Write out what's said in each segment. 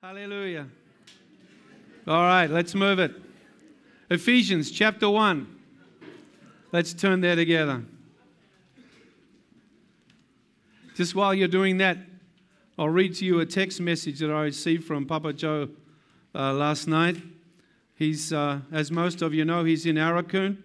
Hallelujah. All right, let's move it. Ephesians chapter 1. Let's turn there together. Just while you're doing that, I'll read to you a text message that I received from Papa Joe last night. He's, as most of you know, he's in Aurukun.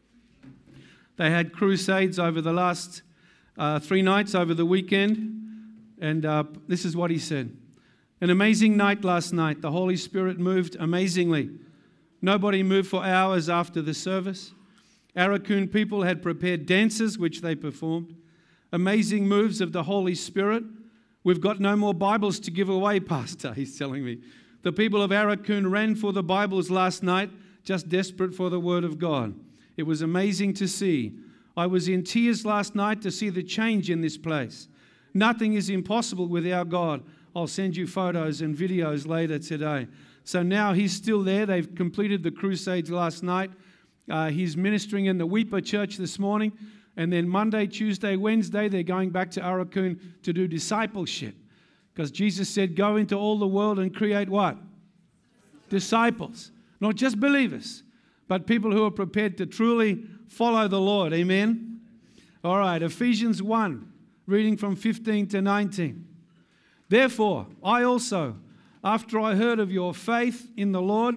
They had crusades over the last 3 nights over the weekend. And this is what he said. An amazing night last night. The Holy Spirit moved amazingly. Nobody moved for hours after the service. Aurukun people had prepared dances, which they performed. Amazing moves of the Holy Spirit. We've got no more Bibles to give away, Pastor, he's telling me. The people of Aurukun ran for the Bibles last night, just desperate for the Word of God. It was amazing to see. I was in tears last night to see the change in this place. Nothing is impossible with our God. I'll send you photos and videos later today. So now he's still there. They've completed the crusades last night. He's ministering in the Weeper Church this morning. And then Monday, Tuesday, Wednesday, they're going back to Aurukun to do discipleship. Because Jesus said, go into all the world and create what? Disciples. Not just believers, but people who are prepared to truly follow the Lord. Amen? All right, Ephesians 1, reading from 15 to 19. Therefore, I also, after I heard of your faith in the Lord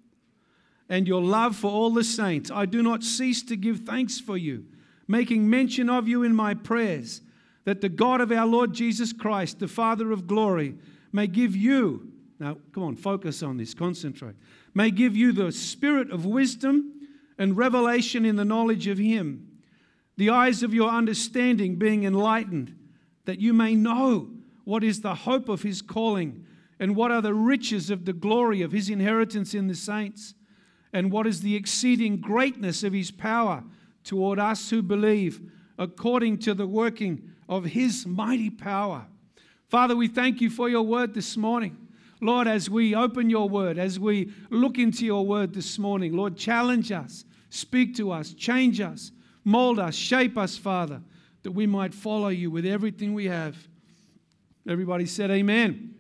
and your love for all the saints, I do not cease to give thanks for you, making mention of you in my prayers, that the God of our Lord Jesus Christ, the Father of glory, may give you, now come on, focus on this, concentrate, may give you the spirit of wisdom and revelation in the knowledge of him, the eyes of your understanding being enlightened, that you may know what is the hope of his calling, and what are the riches of the glory of his inheritance in the saints, and what is the exceeding greatness of his power toward us who believe, according to the working of his mighty power. Father, we thank you for your word this morning. Lord, as we open your word, as we look into your word this morning, Lord, challenge us, speak to us, change us, mold us, shape us, Father, that we might follow you with everything we have. Everybody said amen.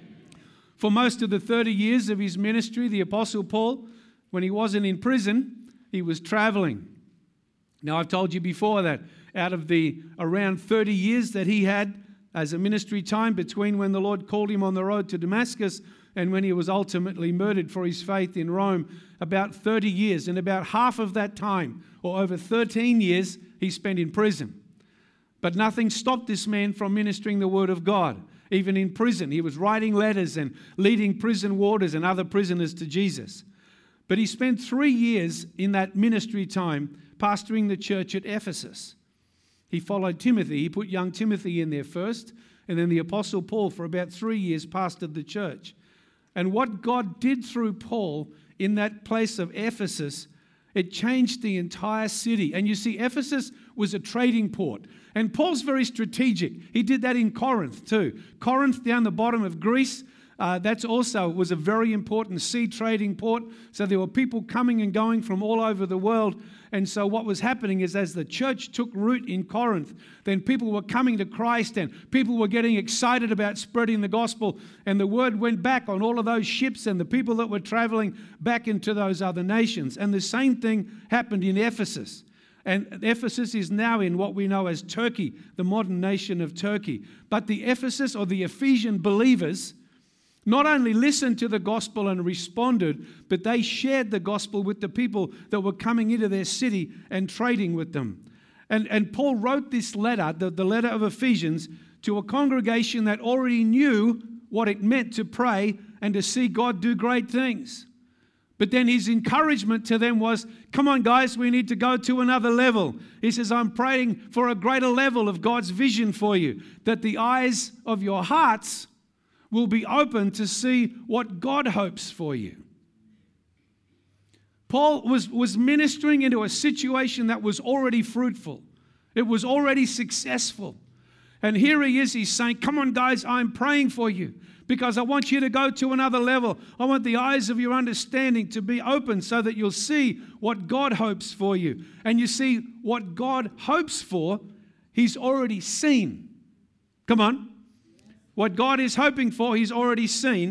For most of the 30 years of his ministry, the Apostle Paul, when he wasn't in prison, he was traveling. Now, I've told you before that out of the around 30 years that he had as a ministry time between when the Lord called him on the road to Damascus and when he was ultimately murdered for his faith in Rome, about 30 years. And about half of that time, or over 13 years, he spent in prison. But nothing stopped this man from ministering the word of God. Even in prison, he was writing letters and leading prison warders and other prisoners to Jesus. But he spent 3 years in that ministry time pastoring the church at Ephesus. He followed Timothy. He put young Timothy in there first, and then the Apostle Paul for about 3 years pastored the church. And what God did through Paul in that place of Ephesus, it changed the entire city. And you see, Ephesus was a trading port. And Paul's very strategic. He did that in Corinth too. Corinth, down the bottom of Greece, that's also was a very important sea trading port. So there were people coming and going from all over the world. And so what was happening is as the church took root in Corinth, then people were coming to Christ and people were getting excited about spreading the gospel. And the word went back on all of those ships and the people that were traveling back into those other nations. And the same thing happened in Ephesus. And Ephesus is now in what we know as Turkey, the modern nation of Turkey. But the Ephesus or the Ephesian believers not only listened to the gospel and responded, but they shared the gospel with the people that were coming into their city and trading with them. And Paul wrote this letter, the letter of Ephesians, to a congregation that already knew what it meant to pray and to see God do great things. But then his encouragement to them was, come on guys, we need to go to another level. He says, I'm praying for a greater level of God's vision for you, that the eyes of your hearts will be open to see what God hopes for you. Paul was ministering into a situation that was already fruitful. It was already successful. And here he is, he's saying, come on guys, I'm praying for you because I want you to go to another level. I want the eyes of your understanding to be open so that you'll see what God hopes for you. And you see, what God hopes for, he's already seen. Come on. What God is hoping for, he's already seen.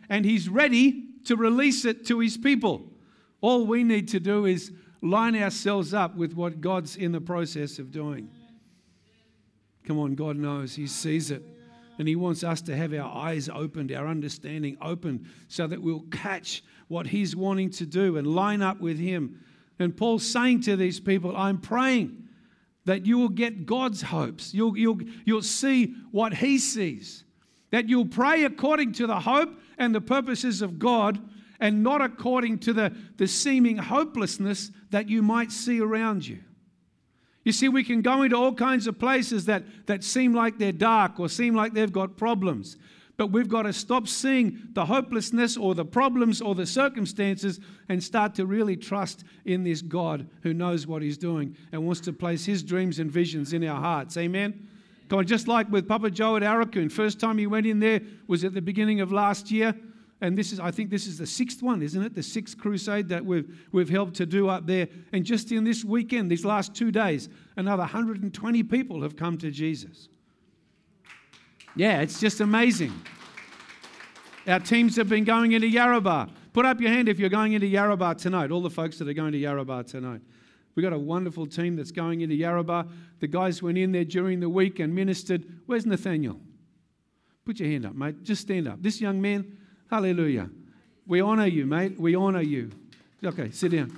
and He's ready to release it to His people. All we need to do is line ourselves up with what God's in the process of doing. Come on, God knows. He sees it. And He wants us to have our eyes opened, our understanding opened, so that we'll catch what He's wanting to do and line up with Him. And Paul's saying to these people, I'm praying that you will get God's hopes. You'll see what He sees. That you'll pray according to the hope and the purposes of God, and not according to the seeming hopelessness that you might see around you. You see, we can go into all kinds of places that seem like they're dark or seem like they've got problems. But we've got to stop seeing the hopelessness or the problems or the circumstances and start to really trust in this God who knows what He's doing and wants to place His dreams and visions in our hearts. Amen? Come on, just like with Papa Joe at Aurukun. First time he went in there was at the beginning of last year. And I think this is the sixth one, isn't it? The sixth crusade that we've helped to do up there. And just in this weekend, these last 2 days, another 120 people have come to Jesus. Yeah, it's just amazing. Our teams have been going into Yarrabah. Put up your hand if you're going into Yarrabah tonight, all the folks that are going to Yarrabah tonight. We've got a wonderful team that's going into Yarrabah. The guys went in there during the week and ministered. Where's Nathaniel? Put your hand up, mate. Just stand up. This young man, hallelujah. We honour you, mate. We honour you. Okay, sit down.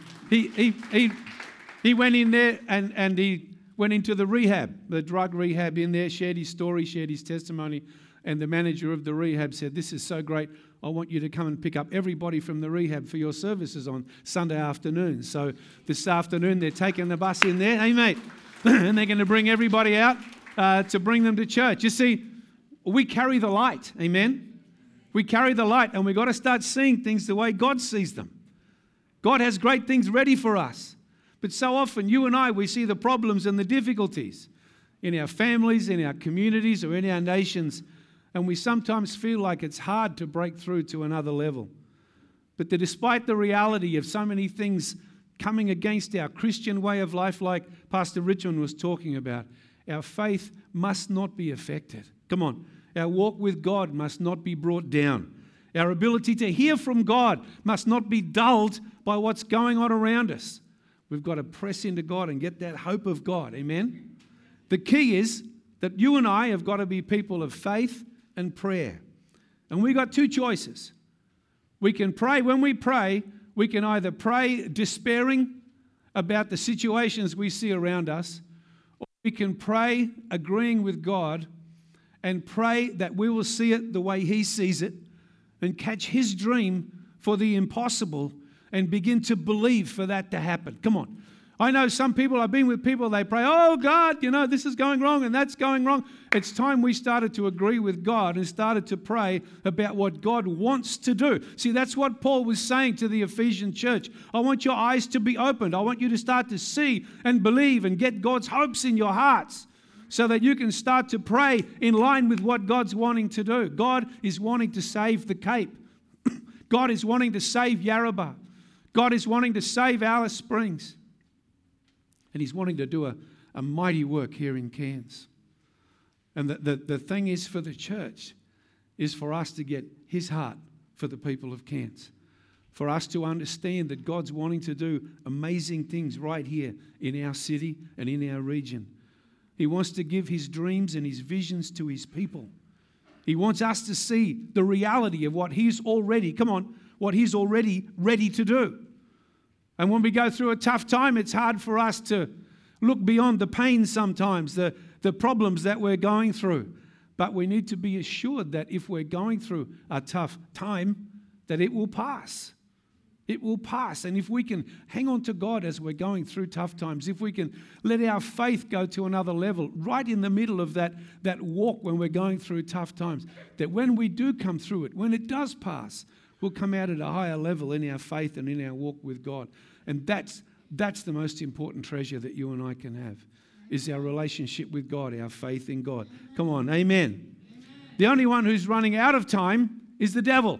He went in there and he went into the rehab, the drug rehab in there, shared his story, shared his testimony, and the manager of the rehab said, this is so great, I want you to come and pick up everybody from the rehab for your services on Sunday afternoon. So this afternoon they're taking the bus in there, hey mate, and they're going to bring everybody out to bring them to church. You see, we carry the light, amen? We carry the light, and we've got to start seeing things the way God sees them. God has great things ready for us. But so often, you and I, we see the problems and the difficulties in our families, in our communities, or in our nations, and we sometimes feel like it's hard to break through to another level. But despite the reality of so many things coming against our Christian way of life, like Pastor Richmond was talking about, our faith must not be affected. Come on. Our walk with God must not be brought down. Our ability to hear from God must not be dulled by what's going on around us. We've got to press into God and get that hope of God. Amen? The key is that you and I have got to be people of faith and prayer. And we've got two choices. We can pray. When we pray, we can either pray despairing about the situations we see around us, or we can pray agreeing with God and pray that we will see it the way He sees it and catch His dream for the impossible and begin to believe for that to happen. Come on. I know some people, I've been with people, they pray, oh God, this is going wrong and that's going wrong. It's time we started to agree with God and started to pray about what God wants to do. See, that's what Paul was saying to the Ephesian church. I want your eyes to be opened. I want you to start to see and believe and get God's hopes in your hearts, so that you can start to pray in line with what God's wanting to do. God is wanting to save the Cape. God is wanting to save Yarrabah. God is wanting to save Alice Springs. And He's wanting to do a mighty work here in Cairns. And the thing is for the church is for us to get His heart for the people of Cairns. For us to understand that God's wanting to do amazing things right here in our city and in our region. He wants to give His dreams and His visions to His people. He wants us to see the reality of what He's already ready to do. And when we go through a tough time, it's hard for us to look beyond the pain sometimes, the problems that we're going through. But we need to be assured that if we're going through a tough time, that it will pass. It will pass. And if we can hang on to God as we're going through tough times, if we can let our faith go to another level, right in the middle of that walk when we're going through tough times, that when we do come through it, when it does pass, we'll come out at a higher level in our faith and in our walk with God. And that's the most important treasure that you and I can have, is our relationship with God, our faith in God. Come on, amen. The only one who's running out of time is the devil.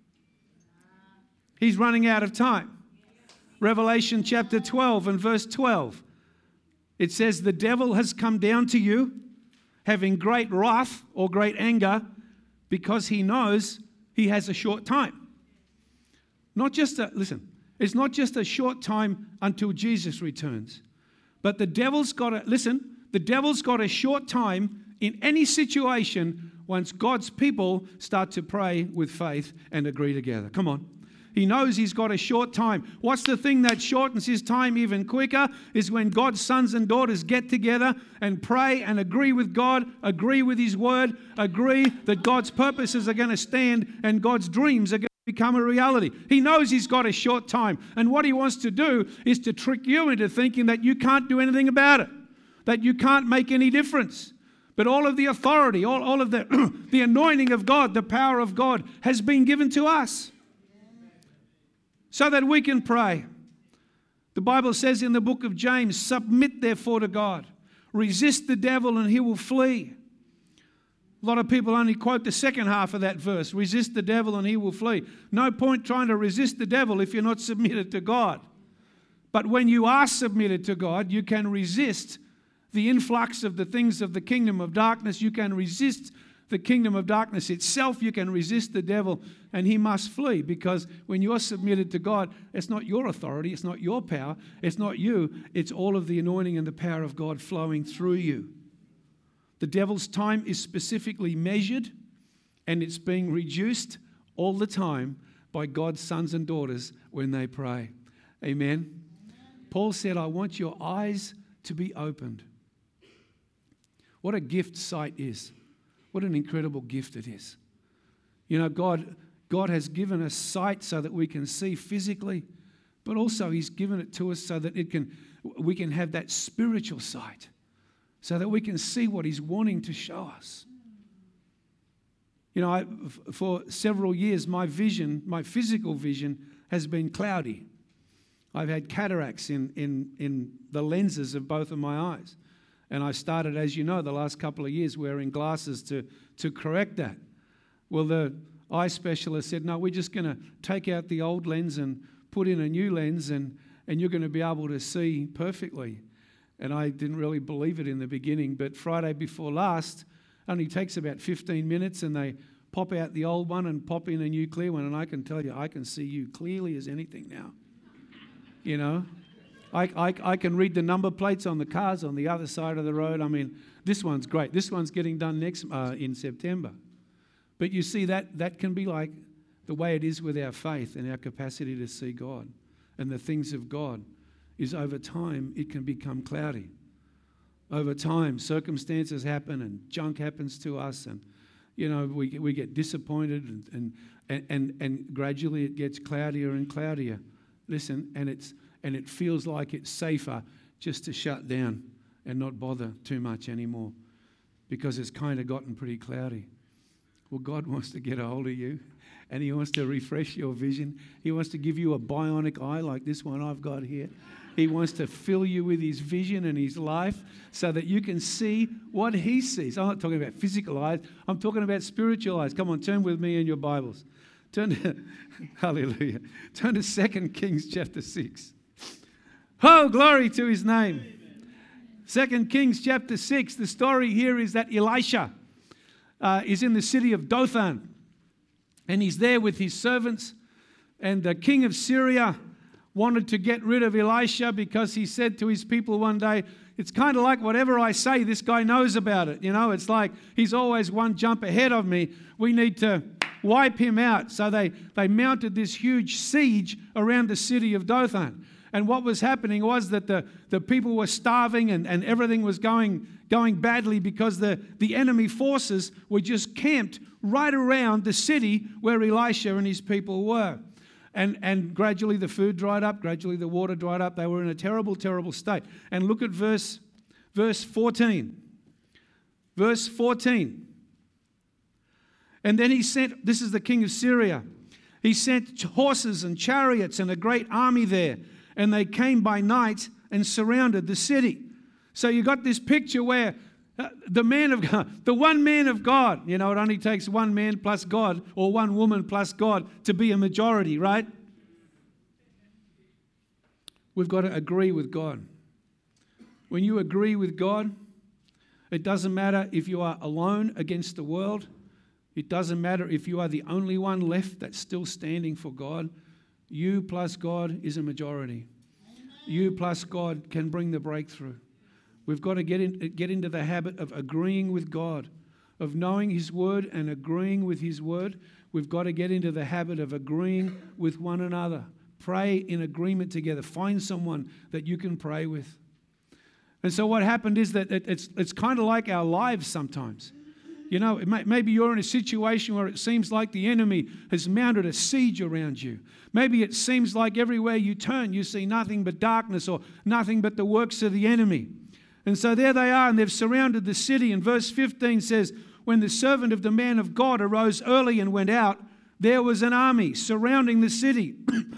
He's running out of time. Revelation chapter 12 and verse 12. It says, the devil has come down to you, having great wrath or great anger, because he knows he has a short time. It's not just a short time until Jesus returns. But the devil's got a short time in any situation once God's people start to pray with faith and agree together. Come on. He knows he's got a short time. What's the thing that shortens his time even quicker? Is when God's sons and daughters get together and pray and agree with God, agree with his word, agree that God's purposes are going to stand and God's dreams are going to become a reality. He knows he's got a short time. And what he wants to do is to trick you into thinking that you can't do anything about it, that you can't make any difference. But all of the authority, all of the, the anointing of God, the power of God has been given to us so that we can pray. The Bible says in the book of James, submit therefore to God. Resist the devil and he will flee. A lot of people only quote the second half of that verse, resist the devil and he will flee. No point trying to resist the devil if you're not submitted to God. But when you are submitted to God, you can resist the influx of the things of the kingdom of darkness. You can resist the kingdom of darkness itself. You can resist the devil and he must flee, because when you're submitted to God, it's not your authority, it's not your power, it's not you, it's all of the anointing and the power of God flowing through you. The devil's time is specifically measured and it's being reduced all the time by God's sons and daughters when they pray. Amen. Paul said, I want your eyes to be opened. What a gift sight is. What an incredible gift it is. You know, God has given us sight so that we can see physically, but also he's given it to us so that we can have that spiritual sight, so that we can see what he's wanting to show us. You know, for several years, my physical vision has been cloudy. I've had cataracts in the lenses of both of my eyes. And I started, as you know, the last couple of years wearing glasses to correct that. Well, the eye specialist said, no, we're just going to take out the old lens and put in a new lens and you're going to be able to see perfectly. And I didn't really believe it in the beginning, but Friday before last, only takes about 15 minutes and they pop out the old one and pop in a new clear one, and I can tell you, I can see you clearly as anything now. You know? I can read the number plates on the cars on the other side of the road. I mean, this one's great. This one's getting done next in September. But you see, that can be like the way it is with our faith and our capacity to see God and the things of God, is over time it can become cloudy. Over time, circumstances happen and junk happens to us, and you know we get disappointed and gradually it gets cloudier and cloudier. Listen, and it feels like it's safer just to shut down and not bother too much anymore, because it's kind of gotten pretty cloudy. Well, God wants to get a hold of you, and he wants to refresh your vision. He wants to give you a bionic eye like this one I've got here. He wants to fill you with his vision and his life so that you can see what he sees. I'm not talking about physical eyes. I'm talking about spiritual eyes. Come on, turn with me in your Bibles. Hallelujah. Turn to 2 Kings chapter 6. Oh, glory to his name. 2 Kings chapter 6. The story here is that Elisha is in the city of Dothan, and he's there with his servants, and the king of Syria wanted to get rid of Elisha because he said to his people one day, it's kind of like whatever I say, this guy knows about it. You know, it's like he's always one jump ahead of me. We need to wipe him out. So they mounted this huge siege around the city of Dothan. And what was happening was that the people were starving and everything was going badly because the enemy forces were just camped right around the city where Elisha and his people were. And gradually the food dried up, gradually the water dried up. They were in a terrible, terrible state. And look at verse 14. Verse 14. And then he sent, this is the king of Syria, he sent horses and chariots and a great army there. And they came by night and surrounded the city. So you got this picture where the man of God, the one man of God, you know, it only takes one man plus God or one woman plus God to be a majority, right? We've got to agree with God. When you agree with God, it doesn't matter if you are alone against the world. It doesn't matter if you are the only one left that's still standing for God. You plus God is a majority. You plus God can bring the breakthrough. We've got to get into the habit of agreeing with God, of knowing His Word and agreeing with His Word. We've got to get into the habit of agreeing with one another. Pray in agreement together. Find someone that you can pray with. And so what happened is that it's kind of like our lives sometimes. You know, maybe you're in a situation where it seems like the enemy has mounted a siege around you. Maybe it seems like everywhere you turn, you see nothing but darkness or nothing but the works of the enemy. And so there they are, and they've surrounded the city. And verse 15 says, when the servant of the man of God arose early and went out, there was an army surrounding the city,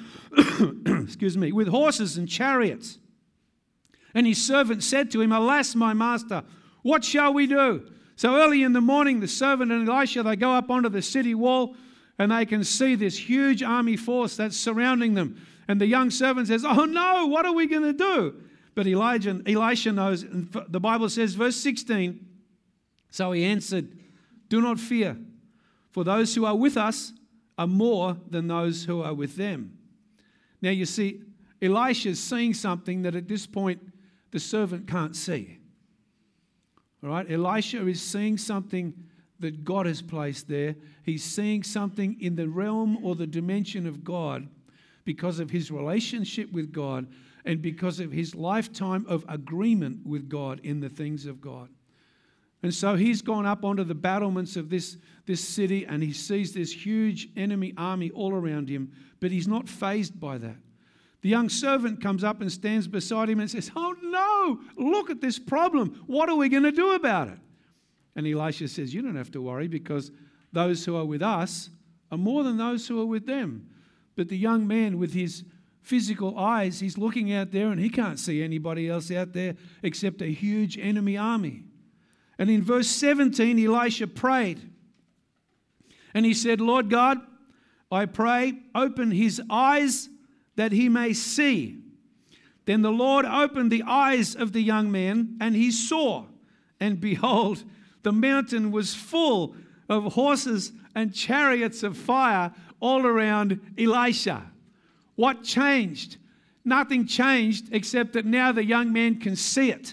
excuse me, with horses and chariots. And his servant said to him, alas, my master, what shall we do? So early in the morning, the servant and Elisha, they go up onto the city wall and they can see this huge army force that's surrounding them. And the young servant says, oh no, what are we going to do? But Elisha knows, and the Bible says, verse 16, so he answered, do not fear, for those who are with us are more than those who are with them. Now you see, Elisha's seeing something that at this point the servant can't see. All right, Elisha is seeing something that God has placed there. He's seeing something in the realm or the dimension of God because of his relationship with God and because of his lifetime of agreement with God in the things of God. And so he's gone up onto the battlements of this city and he sees this huge enemy army all around him, but he's not fazed by that. The young servant comes up and stands beside him and says, oh no, look at this problem. What are we going to do about it? And Elisha says, you don't have to worry because those who are with us are more than those who are with them. But the young man with his physical eyes, he's looking out there and he can't see anybody else out there except a huge enemy army. And in verse 17, Elisha prayed. And he said, Lord God, I pray, open his eyes that he may see. Then the Lord opened the eyes of the young man, and he saw. And behold, the mountain was full of horses and chariots of fire all around Elisha. What changed? Nothing changed except that now the young man can see it.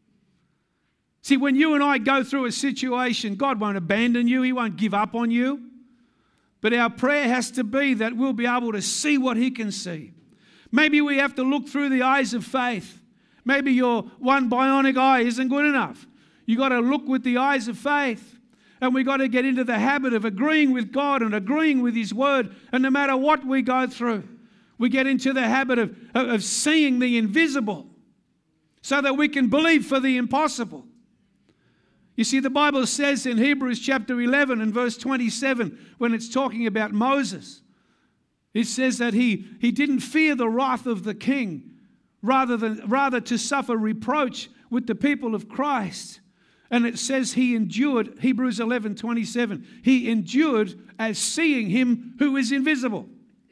See, when you and I go through a situation, God won't abandon you. He won't give up on you. But our prayer has to be that we'll be able to see what He can see. Maybe we have to look through the eyes of faith. Maybe your one bionic eye isn't good enough. You got to look with the eyes of faith. And we got to get into the habit of agreeing with God and agreeing with His Word. And no matter what we go through, we get into the habit of seeing the invisible so that we can believe for the impossible. You see, the Bible says in Hebrews chapter 11 and verse 27, when it's talking about Moses, it says that he didn't fear the wrath of the king, rather to suffer reproach with the people of Christ. And it says he endured, Hebrews 11:27, he endured as seeing him who is invisible.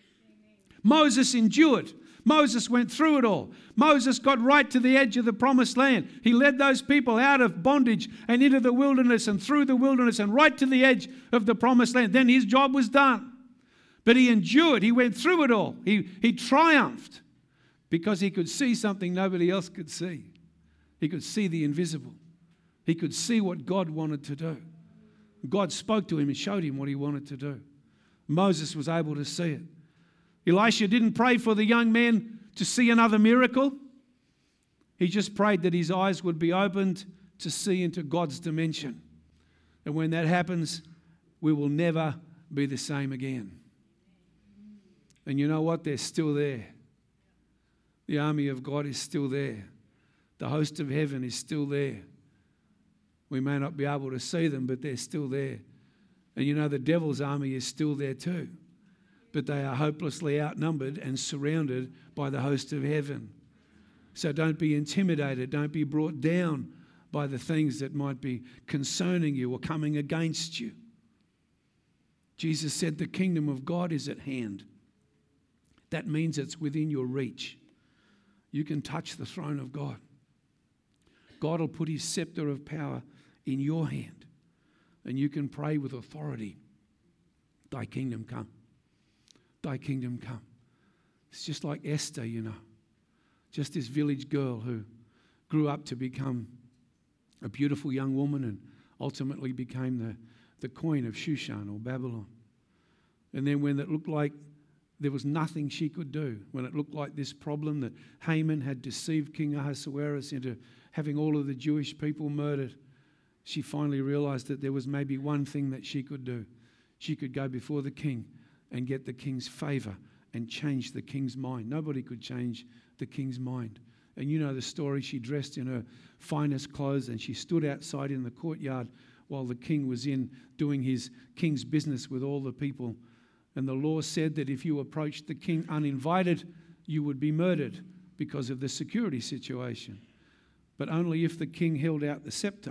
Moses endured. Moses went through it all. Moses got right to the edge of the promised land. He led those people out of bondage and into the wilderness and through the wilderness and right to the edge of the promised land. Then his job was done. But he endured. He went through it all. He triumphed because he could see something nobody else could see. He could see the invisible. He could see what God wanted to do. God spoke to him and showed him what He wanted to do. Moses was able to see it. Elisha didn't pray for the young man to see another miracle. He just prayed that his eyes would be opened to see into God's dimension. And when that happens, we will never be the same again. And you know what? They're still there. The army of God is still there. The host of heaven is still there. We may not be able to see them, but they're still there. And you know, the devil's army is still there too. But they are hopelessly outnumbered and surrounded by the host of heaven. So don't be intimidated. Don't be brought down by the things that might be concerning you or coming against you. Jesus said the kingdom of God is at hand. That means it's within your reach. You can touch the throne of God. God will put His scepter of power in your hand. and you can pray with authority. Thy kingdom come. Thy kingdom come. It's just like Esther, just this village girl who grew up to become a beautiful young woman and ultimately became the queen of Shushan or Babylon. And then when it looked like there was nothing she could do, when it looked like this problem that Haman had deceived King Ahasuerus into having all of the Jewish people murdered, she finally realized that there was maybe one thing that she could do. She could go before the king and get the king's favor and change the king's mind. Nobody could change the king's mind. And you know the story. She dressed in her finest clothes and she stood outside in the courtyard while the king was in doing his king's business with all the people. And the law said that if you approached the king uninvited, you would be murdered because of the security situation. But only if the king held out the scepter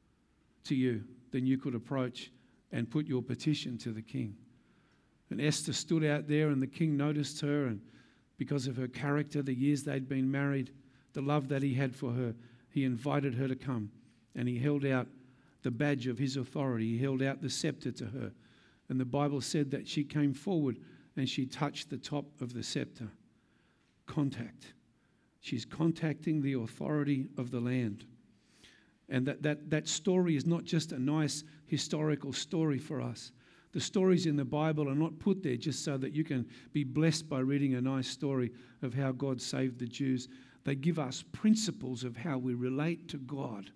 to you, then you could approach and put your petition to the king. And Esther stood out there and the king noticed her, and because of her character, the years they'd been married, the love that he had for her, he invited her to come and he held out the badge of his authority. He held out the scepter to her. And the Bible said that she came forward and she touched the top of the scepter. Contact. She's contacting the authority of the land. And that story is not just a nice historical story for us. The stories in the Bible are not put there just so that you can be blessed by reading a nice story of how God saved the Jews. They give us principles of how we relate to God.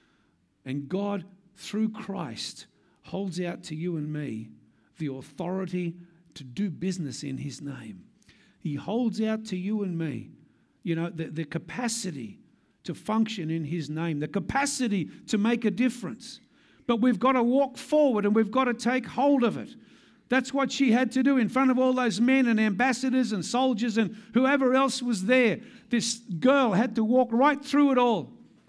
And God, through Christ, holds out to you and me the authority to do business in his name. He holds out to you and me, the capacity to function in his name, the capacity to make a difference. But we've got to walk forward and we've got to take hold of it. That's what she had to do in front of all those men and ambassadors and soldiers and whoever else was there. This girl had to walk right through it all.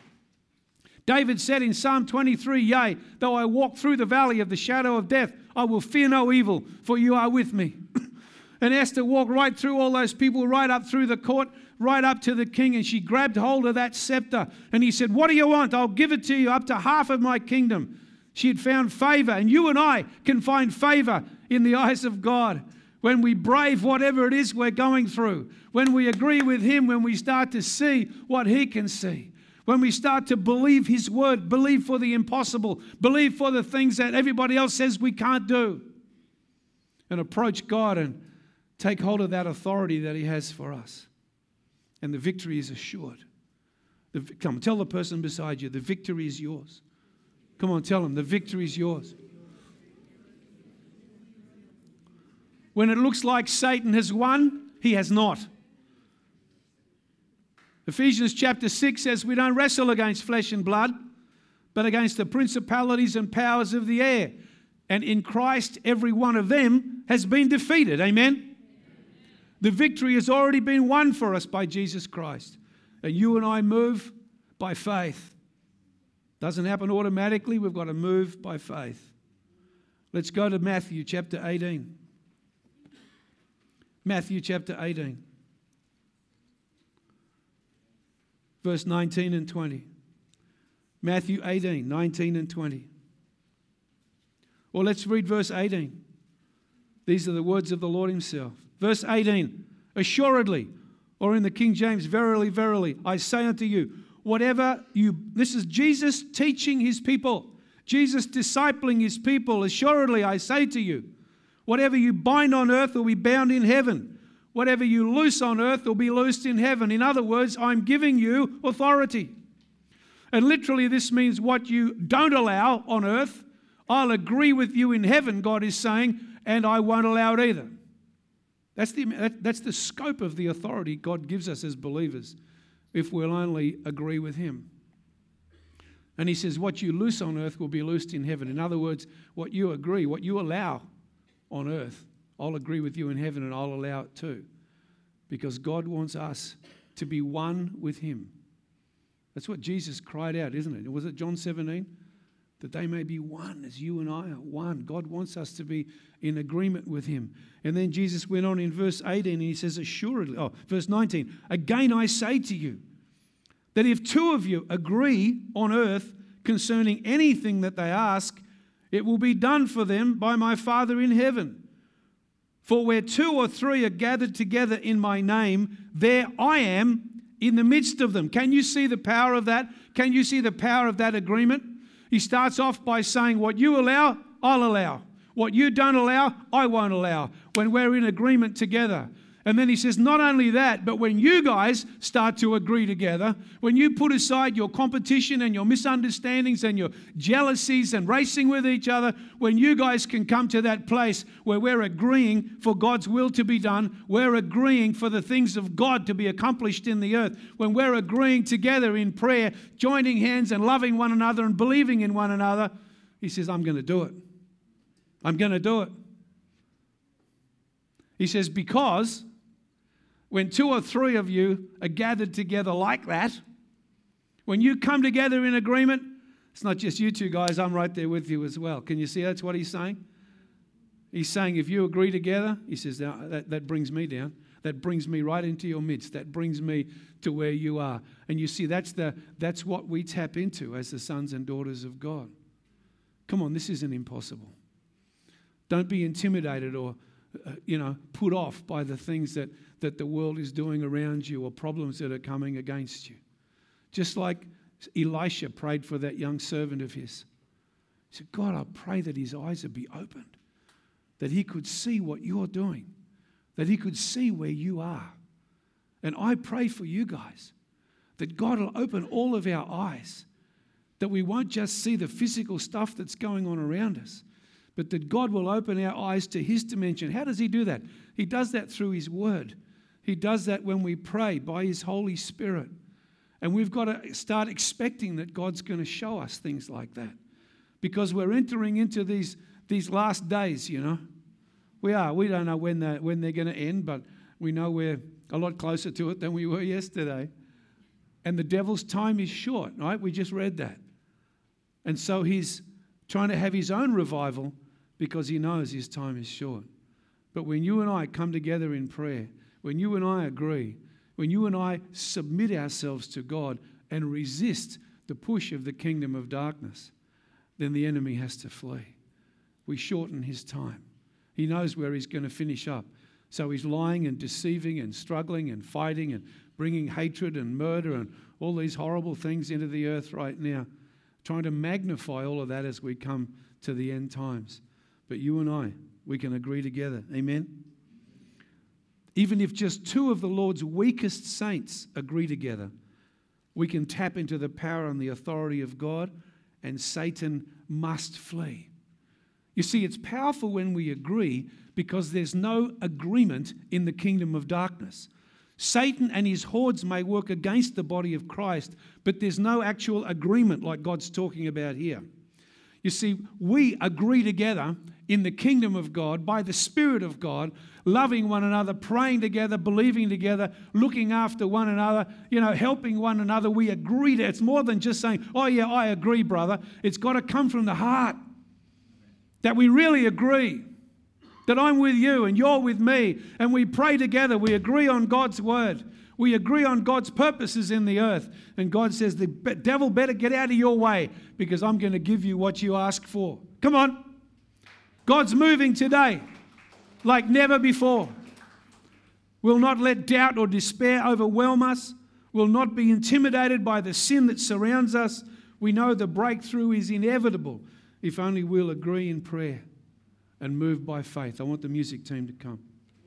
David said in Psalm 23, "Yea, though I walk through the valley of the shadow of death, I will fear no evil, for you are with me." And Esther walked right through all those people, right up through the court, right up to the king, and she grabbed hold of that scepter. And he said, "What do you want? I'll give it to you, up to half of my kingdom." She had found favor, and you and I can find favor in the eyes of God when we brave whatever it is we're going through, when we agree with him, when we start to see what he can see. When we start to believe his word, believe for the impossible, believe for the things that everybody else says we can't do, and approach God and take hold of that authority that he has for us. And the victory is assured. Come, tell the person beside you, the victory is yours. Come on, tell them, the victory is yours. When it looks like Satan has won, he has not. Ephesians chapter 6 says we don't wrestle against flesh and blood, but against the principalities and powers of the air. And in Christ, every one of them has been defeated. Amen? The victory has already been won for us by Jesus Christ. And you and I move by faith. Doesn't happen automatically. We've got to move by faith. Let's go to Matthew chapter 18. Matthew chapter 18. Verse 19 and 20. Matthew 18, 19 and 20. Or let's read verse 18. These are the words of the Lord himself. Verse 18. Assuredly, or in the King James, verily, verily, I say unto you, this is Jesus teaching his people. Jesus discipling his people. Assuredly, I say to you, whatever you bind on earth will be bound in heaven. Whatever you loose on earth will be loosed in heaven. In other words, I'm giving you authority. And literally this means what you don't allow on earth, I'll agree with you in heaven, God is saying, and I won't allow it either. That's the scope of the authority God gives us as believers if we'll only agree with him. And he says, what you loose on earth will be loosed in heaven. In other words, what you agree, what you allow on earth, I'll agree with you in heaven and I'll allow it too. Because God wants us to be one with him. That's what Jesus cried out, isn't it? Was it John 17? That they may be one as you and I are one. God wants us to be in agreement with him. And then Jesus went on in verse 18 and he says, verse 19, again I say to you, that if two of you agree on earth concerning anything that they ask, it will be done for them by my Father in heaven. For where 2 or 3 are gathered together in my name, there I am in the midst of them. Can you see the power of that? Can you see the power of that agreement? He starts off by saying, what you allow, I'll allow. What you don't allow, I won't allow. When we're in agreement together. And then he says, not only that, but when you guys start to agree together, when you put aside your competition and your misunderstandings and your jealousies and racing with each other, when you guys can come to that place where we're agreeing for God's will to be done, we're agreeing for the things of God to be accomplished in the earth, when we're agreeing together in prayer, joining hands and loving one another and believing in one another, he says, I'm going to do it. I'm going to do it. He says, because when 2 or 3 of you are gathered together like that, when you come together in agreement, it's not just you two guys, I'm right there with you as well. Can you see that's what he's saying? He's saying if you agree together, he says, that brings me down. That brings me right into your midst. That brings me to where you are. And you see, that's what we tap into as the sons and daughters of God. Come on, this isn't impossible. Don't be intimidated or put off by the things that the world is doing around you or problems that are coming against you. Just like Elisha prayed for that young servant of his. He said, God, I pray that his eyes would be opened, that he could see what you're doing, that he could see where you are. And I pray for you guys, that God will open all of our eyes, that we won't just see the physical stuff that's going on around us, but that God will open our eyes to his dimension. How does he do that? He does that through his word. He does that when we pray by his Holy Spirit. And we've got to start expecting that God's going to show us things like that. Because we're entering into these last days, We are. We don't know when they're going to end, but we know we're a lot closer to it than we were yesterday. And the devil's time is short, right? We just read that. And so he's trying to have his own revival because he knows his time is short. But when you and I come together in prayer, when you and I agree, when you and I submit ourselves to God and resist the push of the kingdom of darkness, then the enemy has to flee. We shorten his time. He knows where he's going to finish up. So he's lying and deceiving and struggling and fighting and bringing hatred and murder and all these horrible things into the earth right now, trying to magnify all of that as we come to the end times. But you and I, we can agree together. Amen? Even if just 2 of the Lord's weakest saints agree together, we can tap into the power and the authority of God, and Satan must flee. You see, it's powerful when we agree because there's no agreement in the kingdom of darkness. Satan and his hordes may work against the body of Christ, but there's no actual agreement like God's talking about here. You see, we agree together in the kingdom of God by the Spirit of God, loving one another, praying together, believing together, looking after one another, helping one another. We agree to. It's more than just saying, oh yeah, I agree, brother. It's got to come from the heart that we really agree, that I'm with you and you're with me, and we pray together. We agree on God's word. We agree on God's purposes in the earth. And God says, the devil better get out of your way because I'm going to give you what you ask for. Come on. God's moving today like never before. We'll not let doubt or despair overwhelm us. We'll not be intimidated by the sin that surrounds us. We know the breakthrough is inevitable if only we'll agree in prayer and move by faith. I want the music team to come.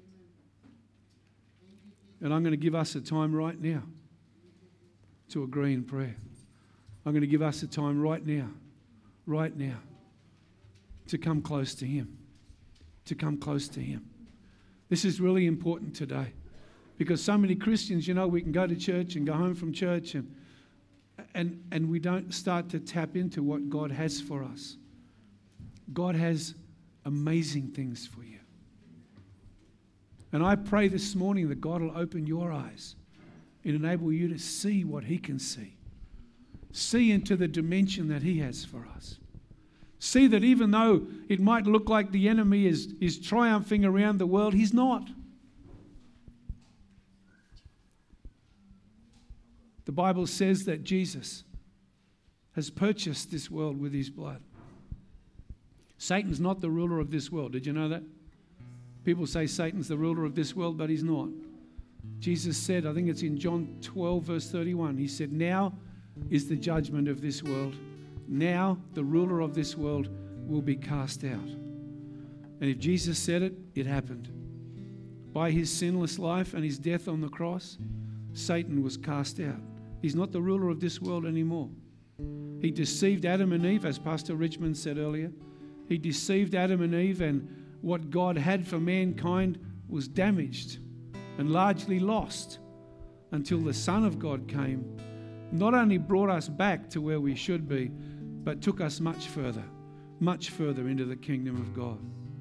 And I'm going to give us a time right now to agree in prayer. I'm going to give us a time right now, to come close to him, This is really important today because so many Christians, we can go to church and go home from church and we don't start to tap into what God has for us. God has amazing things for you. And I pray this morning that God will open your eyes and enable you to see what he can see. See into the dimension that he has for us. See that even though it might look like the enemy is triumphing around the world, he's not. The Bible says that Jesus has purchased this world with his blood. Satan's not the ruler of this world. Did you know that? People say Satan's the ruler of this world, but he's not. Jesus said, I think it's in John 12, verse 31, he said, now is the judgment of this world. Now the ruler of this world will be cast out. And if Jesus said it, it happened. By his sinless life and his death on the cross, Satan was cast out. He's not the ruler of this world anymore. He deceived Adam and Eve, as Pastor Richmond said earlier. He deceived Adam and Eve, and what God had for mankind was damaged and largely lost until the Son of God came. Not only brought us back to where we should be, but took us much further into the kingdom of God.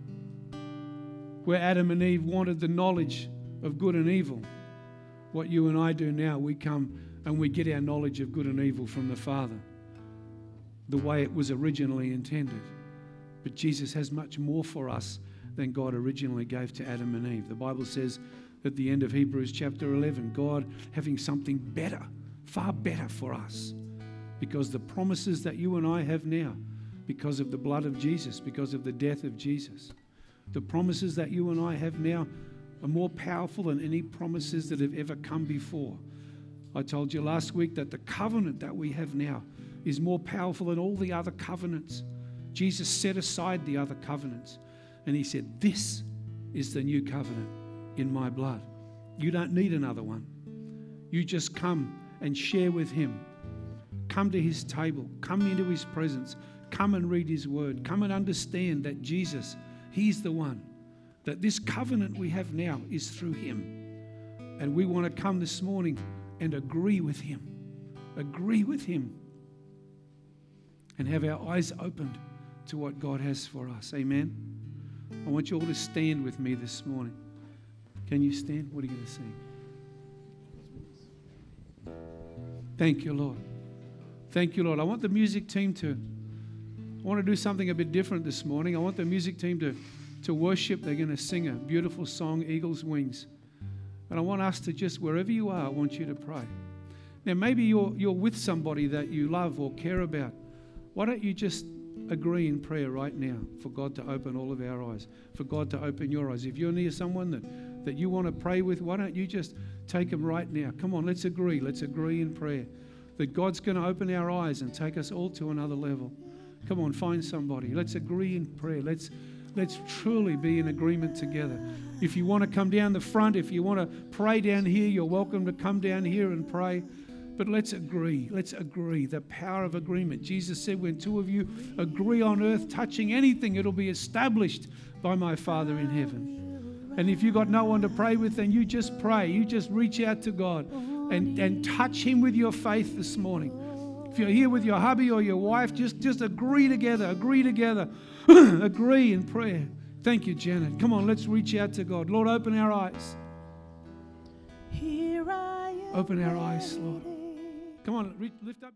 Where Adam and Eve wanted the knowledge of good and evil, what you and I do now, we come and we get our knowledge of good and evil from the Father, the way it was originally intended. But Jesus has much more for us than God originally gave to Adam and Eve. The Bible says at the end of Hebrews chapter 11, God having something better, far better for us, because the promises that you and I have now, because of the blood of Jesus, because of the death of Jesus, the promises that you and I have now are more powerful than any promises that have ever come before. I told you last week that the covenant that we have now is more powerful than all the other covenants. Jesus set aside the other covenants and he said, this is the new covenant in my blood. You don't need another one. You just come and share with him. Come to his table. Come into his presence. Come and read his word. Come and understand that Jesus, he's the one. That this covenant we have now is through him. And we want to come this morning and agree with him. Agree with him. And have our eyes opened to what God has for us. Amen. I want you all to stand with me this morning. Can you stand? What are you going to sing? Thank you, Lord. Thank you, Lord. I want the music team I want to do something a bit different this morning. I want the music team to worship. They're going to sing a beautiful song, Eagle's Wings. And I want us to just, wherever you are, I want you to pray. Now, maybe you're with somebody that you love or care about. Why don't you just agree in prayer right now for God to open all of our eyes, for God to open your eyes. If you're near someone that you want to pray with, why don't you just take them right now? Come on, let's agree. Let's agree in prayer that God's going to open our eyes and take us all to another level. Come on, find somebody. Let's agree in prayer. Let's truly be in agreement together. If you want to come down the front, if you want to pray down here, you're welcome to come down here and pray. But let's agree. Let's agree. The power of agreement. Jesus said, when two of you agree on earth touching anything, it'll be established by my Father in heaven. And if you've got no one to pray with, then you just pray. You just reach out to God and touch him with your faith this morning. If you're here with your hubby or your wife, just agree together. Agree together. Agree in prayer. Thank you, Janet. Come on, let's reach out to God. Lord, open our eyes. Open our eyes, Lord. Come on, lift up.